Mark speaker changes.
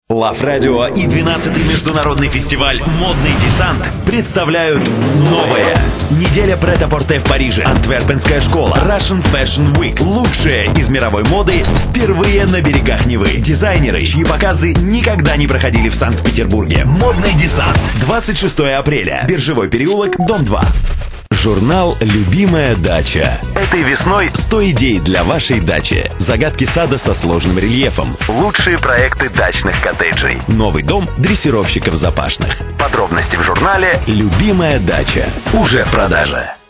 Speaker 1: Лав Радио и 12-й международный фестиваль «Модный десант» представляют новое. Неделя прет-а-порте в Париже, Антверпенская школа, Russian Fashion Week. Лучшее из мировой моды впервые на берегах Невы. Дизайнеры, чьи показы никогда не проходили в Санкт-Петербурге. «Модный десант». 26 апреля. Биржевой переулок, дом 2. Журнал «Любимая дача». Этой весной 100 идей для вашей дачи. Загадки сада со сложным рельефом. Лучшие проекты дачных коттеджей. Новый дом дрессировщиков запашных. Подробности в журнале «Любимая дача». Уже в продаже.